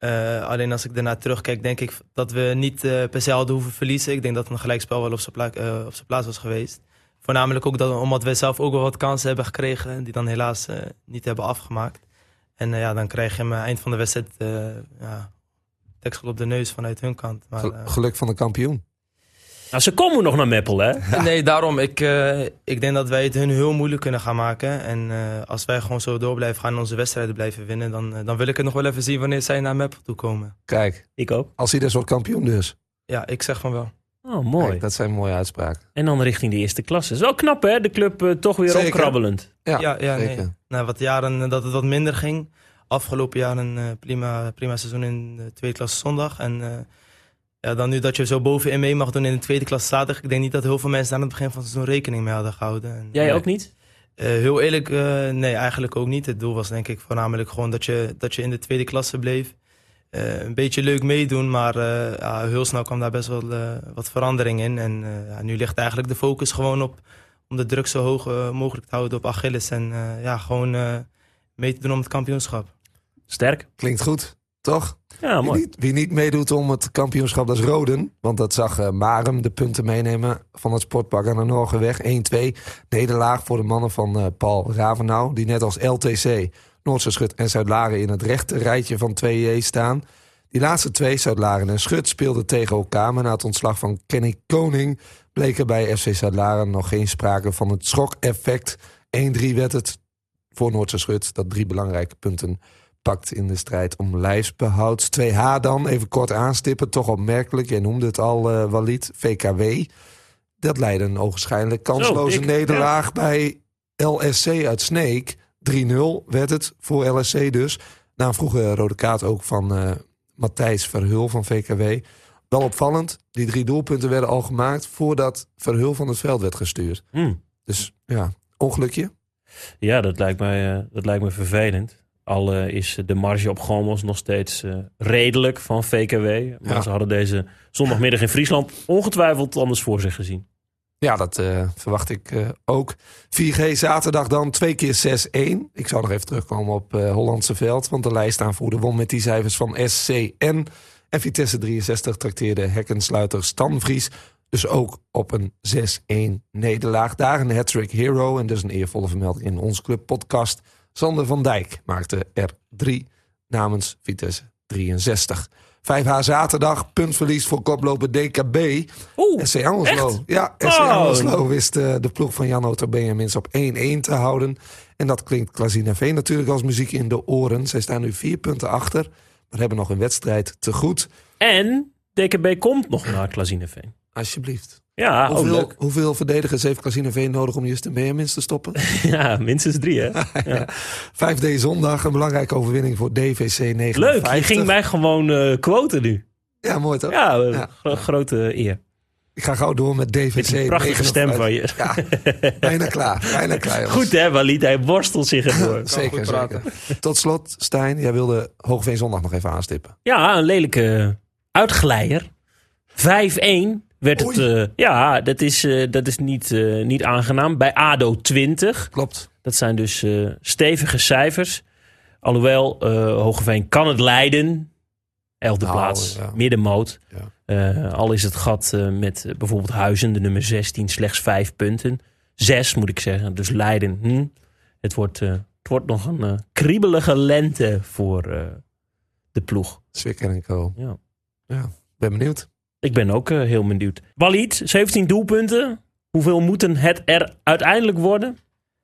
Uh, alleen als ik daarna terugkijk, denk ik dat we niet uh, per se hadden hoeven verliezen. Ik denk dat een gelijkspel wel op zijn pla- uh, op zijn plaats was geweest. Voornamelijk ook dat, omdat we zelf ook wel wat kansen hebben gekregen, die dan helaas uh, niet hebben afgemaakt. En uh, ja, dan krijg je hem uh, eind van de wedstrijd uh, ja, deksel op de neus vanuit hun kant. Maar, uh, Geluk van de kampioen. Nou, ze komen nog naar Meppel, hè? Ja. Nee, daarom. Ik, uh, ik denk dat wij het hun heel moeilijk kunnen gaan maken. En uh, als wij gewoon zo door blijven gaan en onze wedstrijden blijven winnen, dan, uh, dan wil ik het nog wel even zien wanneer zij naar Meppel toe komen. Kijk, ik ook. Als hij dus wordt kampioen dus. Ja, ik zeg van wel. Oh, mooi. Kijk, dat zijn mooie uitspraken. En dan richting de eerste klasse. Is wel knap, hè? De club uh, toch weer Zeker. opkrabbelend. Ja, ja, ja zeker. Nee. Nou, wat jaren dat het wat minder ging. Afgelopen jaar een uh, prima, prima seizoen in de tweede klasse zondag. En uh, ja, dan nu dat je zo bovenin mee mag doen in de tweede klasse zaterdag. Ik denk niet dat heel veel mensen aan het begin van het seizoen rekening mee hadden gehouden. En, Jij nee. ook niet? Uh, heel eerlijk, uh, nee, eigenlijk ook niet. Het doel was denk ik voornamelijk gewoon dat je, dat je in de tweede klasse bleef. Uh, een beetje leuk meedoen, maar uh, ja, heel snel kwam daar best wel uh, wat verandering in. En uh, ja, nu ligt eigenlijk de focus gewoon op om de druk zo hoog uh, mogelijk te houden op Achilles. En uh, ja, gewoon uh, mee te doen om het kampioenschap. Sterk. Klinkt goed, toch? Ja, mooi. Wie niet, wie niet meedoet om het kampioenschap, dat is Roden. Want dat zag uh, Marem de punten meenemen van het Sportpark aan de Norgenweg. één twee. Nederlaag voor de mannen van uh, Paul Ravenau. Die net als L T C, Noordse Schut en Zuid-Laren in het rechte rijtje van twee J staan. Die laatste twee, Zuid-Laren en Schut, speelden tegen elkaar. Maar na het ontslag van Kenny Koning bleek er bij F C Zuid-Laren nog geen sprake van het schok-effect. één drie werd het voor Noordse Schut, dat drie belangrijke punten pakt in de strijd om lijfsbehoud. twee H dan, even kort aanstippen, toch opmerkelijk. Jij noemde het al, uh, Walid, V K W. Dat leidde een ogenschijnlijk kansloze Zo, ik, nederlaag ja. bij L S C uit Sneek. drie nul werd het voor L S C dus. Na een vroege rode kaart ook van uh, Matthijs Verhul van V K W. Wel opvallend, die drie doelpunten werden al gemaakt voordat Verhul van het veld werd gestuurd. Hmm. Dus ja, ongelukje. Ja, dat lijkt mij, uh, dat lijkt me vervelend. Al uh, is de marge op Gommels nog steeds uh, redelijk van V K W. Maar Ja. ze hadden deze zondagmiddag in Friesland ongetwijfeld anders voor zich gezien. Ja, dat uh, verwacht ik uh, ook. vier G zaterdag dan twee keer zes één. Ik zou nog even terugkomen op uh, Hollandse Veld. Want de lijstaanvoerder won met die cijfers van S C N. En Vitesse drieënzestig trakteerde hekkensluiter Stan Vries. Dus ook op een zes één nederlaag. Daar een hat-trick hero. En dus een eervolle vermelding in onze club podcast. Sander van Dijk maakte er drie namens Vitesse drieënzestig. vijf H zaterdag, puntverlies voor koploper D K B. Oeh, S C Angelslo. echt? Ja, S C Oh. Angelslo wist uh, de ploeg van Jan Otto Benjamins op één één te houden. En dat klinkt Klazinaveen natuurlijk als muziek in de oren. Zij staan nu vier punten achter, maar hebben nog een wedstrijd te goed. En D K B komt nog naar Klazineveen. Alsjeblieft. Ja, ook hoeveel, leuk. hoeveel verdedigers heeft Klazinaveen nodig om Justin Benjamins te stoppen? Ja, minstens drie, hè? Ja. vijf D zondag, een belangrijke overwinning voor D V C negenenvijftig. Leuk, je ging mij gewoon uh, quoten nu. Ja, mooi toch? Ja, uh, Ja. gro- grote eer. Ik ga gauw door met D V C. Met die prachtige stem van je. Ja, bijna klaar. Bijna klaar jongens. Goed hè, Walid, hij worstelt zich erdoor. Zeker, goed praten. zeker. Tot slot, Stijn, jij wilde Hoogveen zondag nog even aanstippen. Ja, een lelijke uitglijder. vijf één werd het. Uh, ja, dat is, uh, dat is niet, uh, niet aangenaam. Bij A D O twintig. Klopt. Dat zijn dus uh, stevige cijfers. Alhoewel, uh, Hoogeveen kan het leiden. Elfde Nou, plaats, ja. middenmoot. Ja. Uh, al is het gat uh, met uh, bijvoorbeeld Huizen, de nummer zestien, slechts vijf punten. Zes moet ik zeggen. Dus Leiden. Hm. Het, wordt, uh, het wordt nog een uh, kriebelige lente voor uh, de ploeg. Zwicker en Co. Ja. Ja, ben benieuwd. Ik ben ook uh, heel benieuwd. Walid, zeventien doelpunten. Hoeveel moeten het er uiteindelijk worden?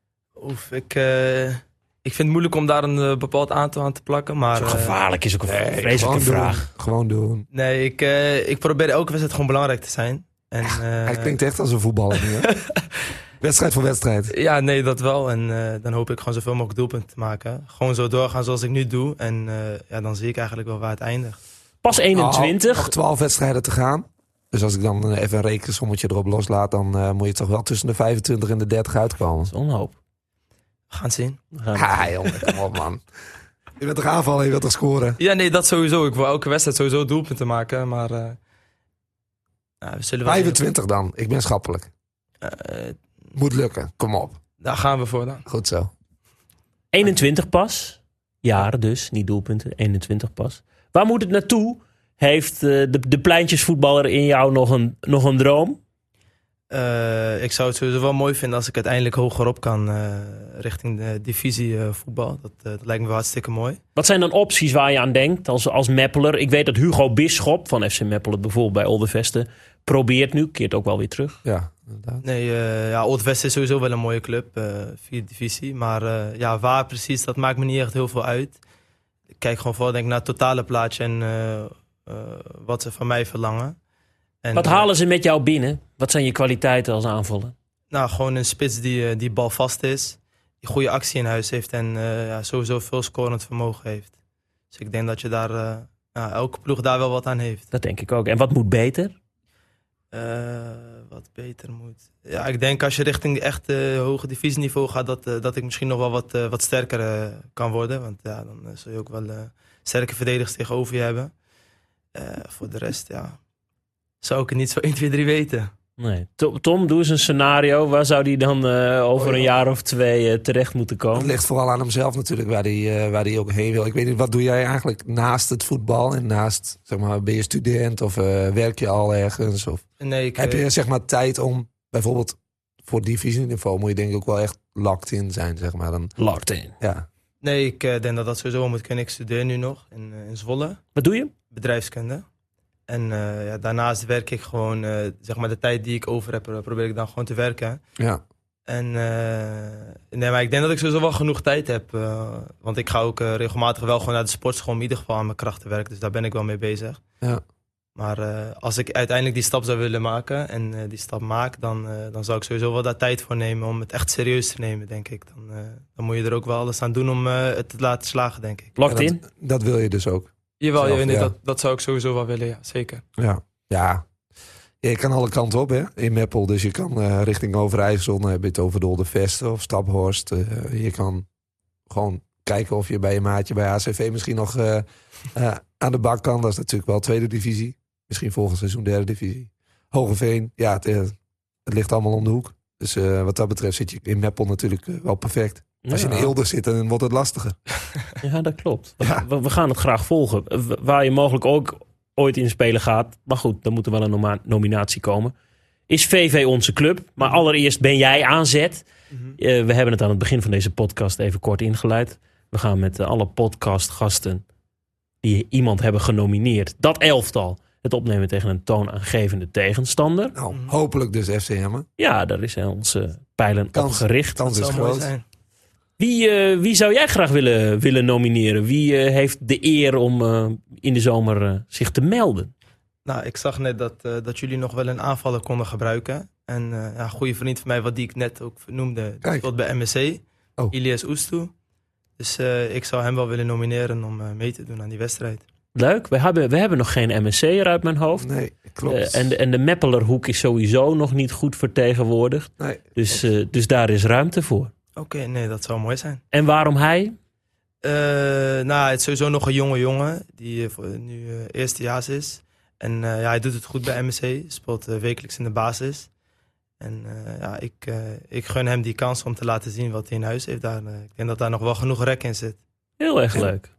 Oef, ik, uh, ik vind het moeilijk om daar een uh, bepaald aantal aan te plakken. Maar, Dat is ook uh, gevaarlijk, is ook een Nee, vreselijke gewoon vraag. doen. Gewoon doen. Nee, ik, uh, ik probeer elke wedstrijd gewoon belangrijk te zijn. En, uh, Hij klinkt echt als een voetballer nu, hè? Wedstrijd voor wedstrijd. Ja, nee, dat wel. En uh, dan hoop ik gewoon zoveel mogelijk doelpunten te maken. Gewoon zo doorgaan zoals ik nu doe. En uh, ja, dan zie ik eigenlijk wel waar het eindigt. Pas eenentwintig. Oh, nog twaalf wedstrijden te gaan. Dus als ik dan even een rekensommetje erop loslaat, dan uh, moet je toch wel tussen de vijfentwintig en de dertig uitkomen. Dat is onhoop. We gaan het zien. We gaan- Ja, jongen, kom op, man. Je bent toch aanvallen, je wilt toch scoren? Ja, nee, dat sowieso. Ik wil elke wedstrijd sowieso doelpunten maken. Maar uh, nou, we zullen wel zien. vijfentwintig dan. Ik ben schappelijk. Uh, Moet lukken. Kom op. daar gaan we voor dan. Goed zo. eenentwintig pas. Jaren dus, niet doelpunten. eenentwintig pas. Waar moet het naartoe? Heeft uh, de, de pleintjesvoetballer in jou nog een, nog een droom? Uh, ik zou het sowieso wel mooi vinden als ik uiteindelijk hogerop kan uh, richting de divisie uh, voetbal. Dat, uh, dat lijkt me wel hartstikke mooi. Wat zijn dan opties waar je aan denkt als, als Meppeler? Ik weet dat Hugo Bisschop van F C Meppelen bijvoorbeeld bij Oldevesten probeert nu. Keert ook wel weer terug. Ja, inderdaad. Nee, uh, ja, Oldevesten is sowieso wel een mooie club. Uh, vierde divisie. Maar uh, ja, waar precies, dat maakt me niet echt heel veel uit. Ik kijk gewoon vooral denk ik, naar het totale plaatje en uh, uh, wat ze van mij verlangen. En, Wat halen ze met jou binnen? Wat zijn je kwaliteiten als aanvaller? Nou, gewoon een spits die, die balvast is. Die goede actie in huis heeft. En uh, ja, sowieso veel scorend vermogen heeft. Dus ik denk dat je daar, uh, nou, elke ploeg daar wel wat aan heeft. Dat denk ik ook. En wat moet beter? Uh, wat beter moet... Ja, ik denk als je richting de echte uh, hoge divisieniveau gaat... Dat, uh, dat ik misschien nog wel wat, uh, wat sterker uh, kan worden. Want ja, dan uh, zul je ook wel uh, sterke verdedigers tegenover je hebben. Uh, voor de rest, ja... Zou ik het niet zo één, twee, drie weten. Nee. Tom, doe eens een scenario. Waar zou die dan uh, over oh, ja. een jaar of twee uh, terecht moeten komen? Het ligt vooral aan hemzelf natuurlijk, waar hij uh, waar hij ook heen wil. Ik weet niet, wat doe jij eigenlijk naast het voetbal? En naast, zeg maar, ben je student of uh, werk je al ergens? Of nee, ik, heb je zeg maar tijd om, bijvoorbeeld voor divisieniveau moet je denk ik ook wel echt locked in zijn, zeg maar. Dan, locked in? Ja. Nee, ik uh, denk dat dat sowieso moet kunnen. Ik studeer nu nog in, uh, in Zwolle. Wat doe je? Bedrijfskunde. En uh, ja, daarnaast werk ik gewoon, uh, zeg maar de tijd die ik over heb, probeer ik dan gewoon te werken. Ja. En uh, nee, maar ik denk dat ik sowieso wel genoeg tijd heb. Uh, want ik ga ook uh, regelmatig wel gewoon naar de sportschool om in ieder geval aan mijn krachten werken. Dus daar ben ik wel mee bezig. Ja. Maar uh, als ik uiteindelijk die stap zou willen maken en uh, die stap maak, dan, uh, dan zou ik sowieso wel daar tijd voor nemen om het echt serieus te nemen, denk ik. Dan, uh, dan moet je er ook wel alles aan doen om uh, het te laten slagen, denk ik. Locked in? Dat, dat wil je dus ook. Jawel, Zelf, ja, nee, ja. dat, dat zou ik sowieso wel willen, ja, zeker. Ja, ja. Je kan alle kanten op hè, in Meppel. Dus je kan uh, richting Overijssel, dan heb je het over de Oldevesten of Staphorst. Uh, je kan gewoon kijken of je bij je maatje bij A C V misschien nog uh, uh, aan de bak kan. Dat is natuurlijk wel tweede divisie. Misschien volgend seizoen derde divisie. Hogeveen, ja, het, uh, het ligt allemaal om de hoek. Dus uh, wat dat betreft zit je in Meppel natuurlijk uh, wel perfect. Als je in Eelde zit, dan wordt het lastiger. Ja, dat klopt. Ja. We, we gaan het graag volgen. Waar je mogelijk ook ooit in spelen gaat. Maar goed, dan moet er wel een noma- nominatie komen. Is V V onze club. Maar allereerst ben jij aan zet. Mm-hmm. Uh, we hebben het aan het begin van deze podcast even kort ingeleid. We gaan met uh, alle podcastgasten die iemand hebben genomineerd. Dat elftal. Het opnemen tegen een toonaangevende tegenstander. Nou, hopelijk dus F C Emmen. Ja, daar is onze pijlen op gericht. Kans is groot. Wie, uh, wie zou jij graag willen, willen nomineren? Wie uh, heeft de eer om uh, in de zomer uh, zich te melden? Nou, ik zag net dat, uh, dat jullie nog wel een aanvaller konden gebruiken. En uh, ja, een goede vriend van mij, wat die ik net ook noemde, die speelt bij M S C. Oh. Ilias Oestu. Dus uh, ik zou hem wel willen nomineren om uh, mee te doen aan die wedstrijd. Leuk. We hebben, we hebben nog geen M S C'er uit mijn hoofd. Nee, klopt. Uh, en, de, en de Meppelerhoek is sowieso nog niet goed vertegenwoordigd. Nee, dus, uh, dus daar is ruimte voor. Oké, okay, nee, dat zou mooi zijn. En waarom hij? Uh, nou, het is sowieso nog een jonge jongen die uh, nu uh, eerstejaars is. En uh, ja, hij doet het goed bij M S C. Speelt uh, wekelijks in de basis. En uh, ja, ik, uh, ik gun hem die kans om te laten zien wat hij in huis heeft. Daar, uh, ik denk dat daar nog wel genoeg rek in zit. Heel erg en, leuk.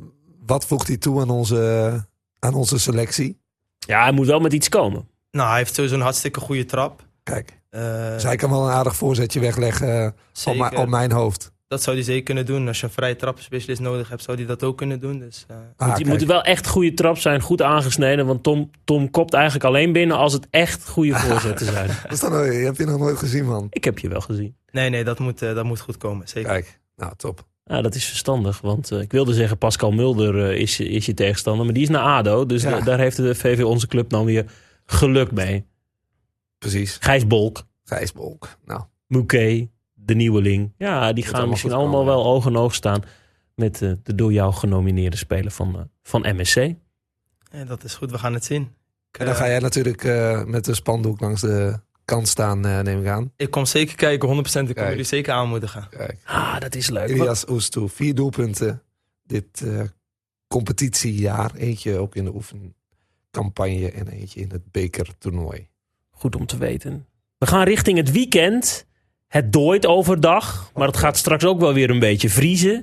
Wat voegt hij toe aan onze, aan onze selectie? Ja, hij moet wel met iets komen. Nou, hij heeft sowieso een hartstikke goede trap. Kijk. Uh, dus hij kan wel een aardig voorzetje wegleggen op, ma- op mijn hoofd. Dat zou hij zeker kunnen doen. Als je een vrije trappenspecialist nodig hebt, zou hij dat ook kunnen doen. Dus, uh... ah, het moet wel echt goede trap zijn, goed aangesneden. Want Tom, Tom kopt eigenlijk alleen binnen als het echt goede voorzetten zijn. Dat is dan, je hebt je nog nooit gezien, man. Ik heb je wel gezien. Nee, nee, dat moet, uh, dat moet goed komen. Zeker. Kijk, nou top. Nou, dat is verstandig, want uh, ik wilde zeggen Pascal Mulder uh, is, is je tegenstander. Maar die is naar A D O, dus ja. d- daar heeft de V V onze club nou weer geluk mee. Precies. Gijs Bolk. Gijs Bolk, nou. Mouquet, de nieuweling. Ja, die gaan allemaal misschien allemaal komen, wel ja. oog in oog staan met uh, de door jou genomineerde speler van, uh, van M S C. Ja, dat is goed, we gaan het zien. Ik, en dan uh, ga jij natuurlijk uh, met de spandoek langs de kant staan, uh, neem ik aan. Ik kom zeker kijken, honderd procent. Ik kom jullie zeker aanmoedigen. Kijk. Ah, dat is leuk. Ilias Oestu, vier doelpunten dit uh, competitiejaar. Eentje ook in de oefencampagne en eentje in het bekertoernooi. Goed om te weten. We gaan richting het weekend. Het dooit overdag, maar het gaat straks ook wel weer een beetje vriezen.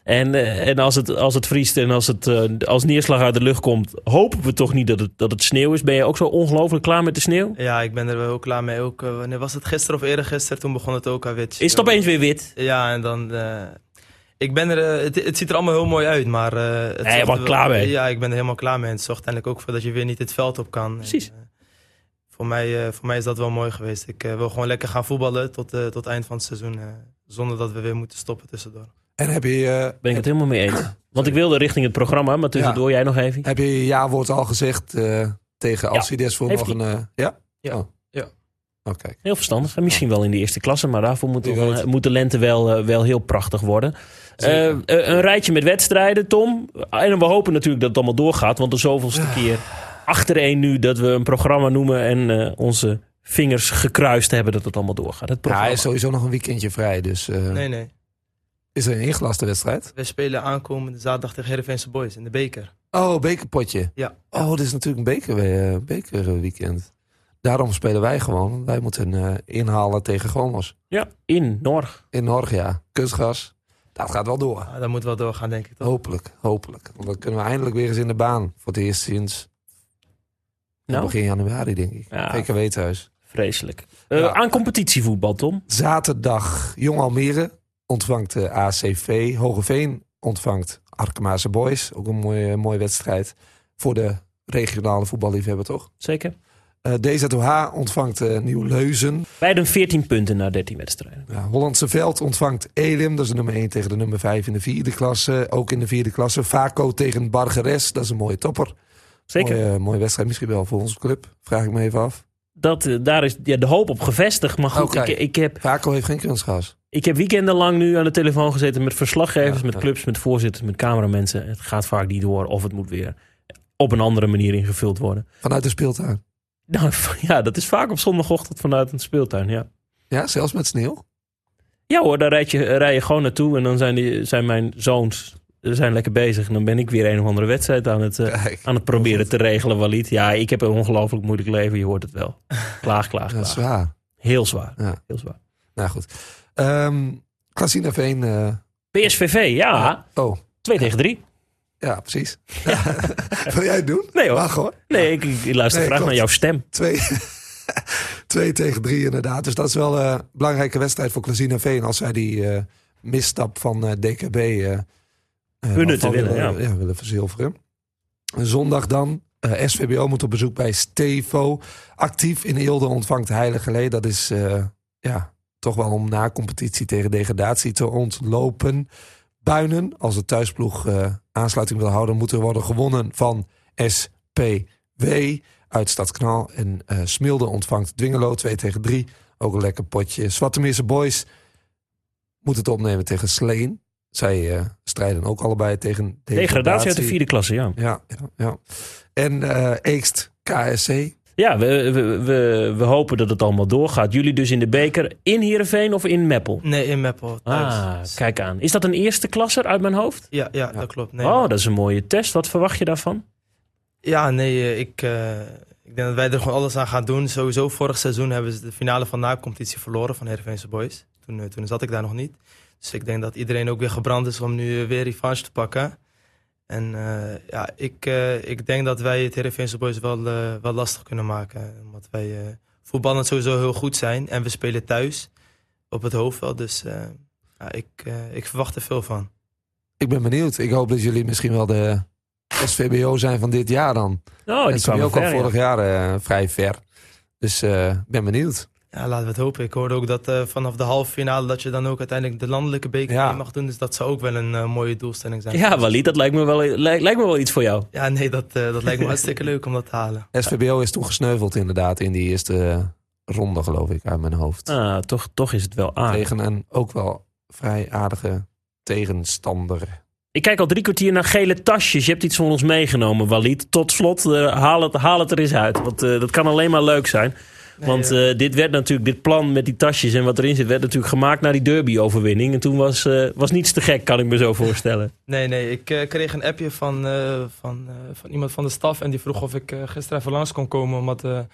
En, uh, en als, het, als het vriest en als, het, uh, als neerslag uit de lucht komt, hopen we toch niet dat het, dat het sneeuw is. Ben je ook zo ongelooflijk klaar met de sneeuw? Ja, ik ben er wel heel klaar mee. Ook, uh, wanneer was het gisteren of eerder gisteren? Toen begon het ook alweer. Is het opeens weer wit? Ja, en dan... Uh, ik ben er... Uh, het, het ziet er allemaal heel mooi uit, maar... Uh, het nee, je bent klaar mee. Ja, ik ben er helemaal klaar mee. En het zorgt uiteindelijk ook voor dat je weer niet het veld op kan. Precies. En, uh, voor, mij, uh, voor mij is dat wel mooi geweest. Ik uh, wil gewoon lekker gaan voetballen tot, uh, tot het eind van het seizoen. Uh, zonder dat we weer moeten stoppen tussendoor. En heb je... Uh, ben ik het helemaal mee eens. Want ik wilde richting het programma, maar tussendoor ja. jij nog even. Heb je je ja-woord al gezegd uh, tegen Alcides ja. voor Heeft nog hij? een... Uh, ja? Ja. Oh. ja. Oké. Okay. Heel verstandig. En misschien wel in de eerste klasse, maar daarvoor moet, wel, moet de lente wel, uh, wel heel prachtig worden. Uh, uh, een rijtje met wedstrijden, Tom. En we hopen natuurlijk dat het allemaal doorgaat, want de zoveelste ja. keer achtereen nu dat we een programma noemen en uh, onze vingers gekruist hebben dat het allemaal doorgaat. Het ja, hij is sowieso nog een weekendje vrij, dus... Uh, nee, nee. Is er een ingelaste wedstrijd? We spelen aankomende zaterdag tegen Heerenveense Boys in de beker. Oh, bekerpotje. Ja. Oh, dit is natuurlijk een beker, uh, bekerweekend. Daarom spelen wij gewoon. Wij moeten uh, inhalen tegen Gomos. Ja, in Norg. In Norg, ja. Kunstgras. Dat gaat wel door. Ja, dat moet wel doorgaan, denk ik. Toch? Hopelijk, hopelijk. Want dan kunnen we eindelijk weer eens in de baan. Voor het eerst sinds nou? begin januari, denk ik. Ja, G K W thuis. Vreselijk. Uh, ja. Aan competitievoetbal, Tom? Zaterdag Jong Almere ontvangt de A C V. Hogeveen ontvangt Arkemaanse Boys. Ook een mooie, mooie wedstrijd voor de regionale voetballiefhebber, toch? Zeker. Uh, D Z O H ontvangt uh, Nieuw-Leuzen. Beiden veertien punten na dertien wedstrijden. Ja, Hollandse Veld ontvangt Elim. Dat is de nummer één tegen de nummer vijf in de vierde klasse. Ook in de vierde klasse. Vaco tegen Bargeres. Dat is een mooie topper. Zeker. Mooie, mooie wedstrijd. Misschien wel voor onze club. Vraag ik me even af. Dat, uh, daar is ja, de hoop op gevestigd. Maar goed, okay. ik, ik heb... Vaco heeft geen kunstgas. Ik heb weekendenlang nu aan de telefoon gezeten met verslaggevers, ja, met ja. clubs, met voorzitters, met cameramensen. Het gaat vaak niet door of het moet weer op een andere manier ingevuld worden. Vanuit de speeltuin? Nou ja, dat is vaak op zondagochtend vanuit een speeltuin, ja. Ja, zelfs met sneeuw? Ja hoor, daar rijd je, rij je gewoon naartoe en dan zijn, die, zijn mijn zoons zijn lekker bezig. En dan ben ik weer een of andere wedstrijd aan het, uh, aan het proberen te regelen, Walid. Ja, ik heb een ongelooflijk moeilijk leven, je hoort het wel. Klaag, klaag, klaag. Dat is zwaar. Heel zwaar, ja. heel zwaar. Nou goed. Um, Klasinaveen. Uh... P S V V, ja. Oh. Twee tegen drie. Ja, precies. Wil jij het doen? Nee hoor. Mag hoor. Nee, ik, ik luister nee, graag klopt. naar jouw stem. Twee, twee tegen drie inderdaad. Dus dat is wel een uh, belangrijke wedstrijd voor Klasinaveen. Als zij die uh, misstap van uh, D K B uh, uh, Kunnen te winnen, willen, ja. ja, willen verzilveren. Zondag dan. Uh, S V B O moet op bezoek bij Stevo. Actief in Eelde ontvangt Heilige Lee. Dat is uh, ja, toch wel om na competitie tegen degradatie te ontlopen. Buinen, als de thuisploeg uh, aansluiting wil houden, moeten worden gewonnen van S P W uit Stadskanaal. En uh, Smilde ontvangt Dwingelo twee tegen drie. Ook een lekker potje. Zwartemeerse Boys moet het opnemen tegen Sleen. Zij uh, strijden ook allebei tegen degradatie. Degradatie uit de vierde klasse, ja. Ja, ja, ja. En uh, Eekst K S C. Ja, we, we, we, we hopen dat het allemaal doorgaat. Jullie dus in de beker in Heerenveen of in Meppel? Nee, in Meppel. Thuis. Ah, kijk aan. Is dat een eerste klasser uit mijn hoofd? Ja, ja, ja. dat klopt. Nee, oh, maar... dat is een mooie test. Wat verwacht je daarvan? Ja, nee, ik, uh, ik denk dat wij er gewoon alles aan gaan doen. Sowieso vorig seizoen hebben ze de finale van de competitie verloren van Heerenveense Boys. Toen, uh, toen zat ik daar nog niet. Dus ik denk dat iedereen ook weer gebrand is om nu weer revanche te pakken. En uh, ja, ik, uh, ik denk dat wij het Heerenveense Boys wel, uh, wel lastig kunnen maken. Omdat wij uh, voetballend sowieso heel goed zijn. En we spelen thuis op het hoofdveld. Dus uh, ja, ik, uh, ik verwacht er veel van. Ik ben benieuwd. Ik hoop dat jullie misschien wel de S V B O zijn van dit jaar dan. Oh, die kwamen ook al ver, vorig ja. jaar uh, vrij ver. Dus ik uh, ben benieuwd. Ja, laten we het hopen. Ik hoorde ook dat uh, vanaf de halve finale dat je dan ook uiteindelijk de landelijke beker ja. mag doen. Dus dat zou ook wel een uh, mooie doelstelling zijn. Ja, Walid, dat lijkt me wel, lijkt, lijkt me wel iets voor jou. Ja, nee, dat, uh, dat lijkt me hartstikke leuk om dat te halen. S V B O is toen gesneuveld inderdaad in die eerste uh, ronde, geloof ik, uit mijn hoofd. Ah, toch, toch is het wel aardig. Tegen een ook wel vrij aardige tegenstander. Ik kijk al drie kwartier naar gele tasjes. Je hebt iets van ons meegenomen, Walid. Tot slot, uh, haal, het, haal het er eens uit. Want uh, dat kan alleen maar leuk zijn. Nee, Want uh, dit werd natuurlijk, dit plan met die tasjes en wat erin zit, werd natuurlijk gemaakt na die derby-overwinning. En toen was, uh, was niets te gek, kan ik me zo voorstellen. Nee, nee, ik uh, kreeg een appje van, uh, van, uh, van iemand van de staf en die vroeg of ik uh, gisteren even langs kon komen. Omdat uh, ja,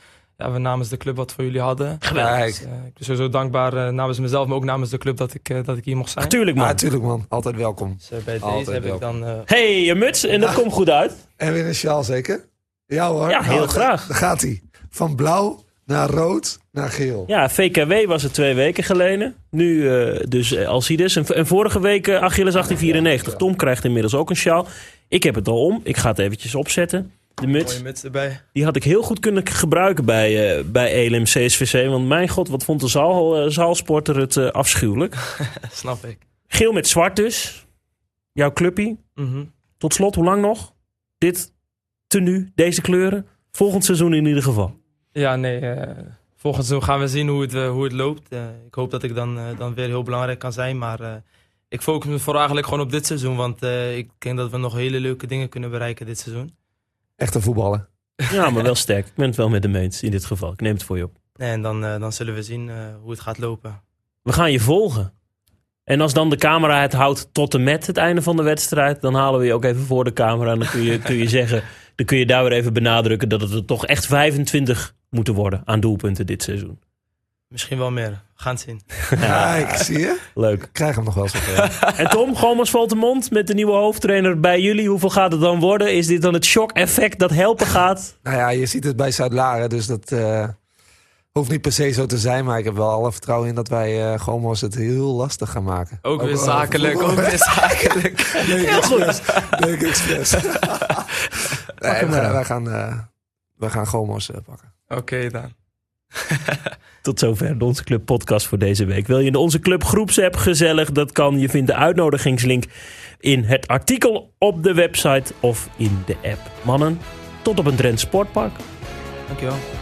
ja, we namens de club wat voor jullie hadden. Geweldig. Dus, uh, ik ben sowieso dankbaar uh, namens mezelf, maar ook namens de club dat ik, uh, dat ik hier mocht zijn. Tuurlijk man. Ja, tuurlijk man. Altijd welkom. Dus, uh, bij deze Altijd heb welkom. ik dan... Uh, Hey, je muts en dat Ja. komt goed uit. En weer een sjaal zeker? Ja hoor. Ja, heel Nou, graag. Daar gaat hij. Van blauw naar rood naar geel. Ja, V K W was het twee weken geleden. Nu uh, dus uh, Alcides. En, en vorige week uh, Achilles achttien vierennegentig. Tom krijgt inmiddels ook een sjaal. Ik heb het al om. Ik ga het eventjes opzetten. De muts. mooie muts erbij. Die had ik heel goed kunnen gebruiken bij, uh, bij E L M C S V C. Want mijn god, wat vond de zaal, uh, zaalsporter het uh, afschuwelijk. Snap ik. Geel met zwart dus. Jouw clubpie. Mm-hmm. Tot slot, hoe lang nog? Dit tenue, deze kleuren. Volgend seizoen in ieder geval. Ja, nee. Uh, volgend seizoen gaan we zien hoe het, uh, hoe het loopt. Uh, ik hoop dat ik dan, uh, dan weer heel belangrijk kan zijn. Maar uh, ik focus me vooral eigenlijk gewoon op dit seizoen. Want uh, ik denk dat we nog hele leuke dingen kunnen bereiken dit seizoen. Echte voetballen. Ja, maar wel sterk. Ik ben het wel met hem eens in dit geval. Ik neem het voor je op. Nee, en dan, uh, dan zullen we zien uh, hoe het gaat lopen. We gaan je volgen. En als dan de camera het houdt tot en met het einde van de wedstrijd, dan halen we je ook even voor de camera. En dan kun je, kun je zeggen, dan kun je daar weer even benadrukken dat het er toch echt vijfentwintig moeten worden aan doelpunten dit seizoen. Misschien wel meer. We gaan het zien. Ja, ik zie je. Leuk. Ik krijg hem nog wel zover. En Tom, Gomes Valtemont met de nieuwe hoofdtrainer bij jullie. Hoeveel gaat het dan worden? Is dit dan het shock-effect dat helpen gaat? Nou ja, je ziet het bij Zuid-Laren, dus dat uh, hoeft niet per se zo te zijn. Maar ik heb wel alle vertrouwen in dat wij uh, Gomos het heel lastig gaan maken. Ook weer uh, zakelijk, voetbal. ook weer zakelijk. Nee, Heel goed. Nee, ik expres. Nee, wij, gaan- wij gaan, uh, wij gaan Gomos uh, pakken. Oké okay, dan. Tot zover de Onze Club podcast voor deze week. Wil je in de Onze Club groepsapp gezellig? Dat kan. Je vindt de uitnodigingslink in het artikel op de website of in de app. Mannen, tot op een Drents Sportpark. Dankjewel.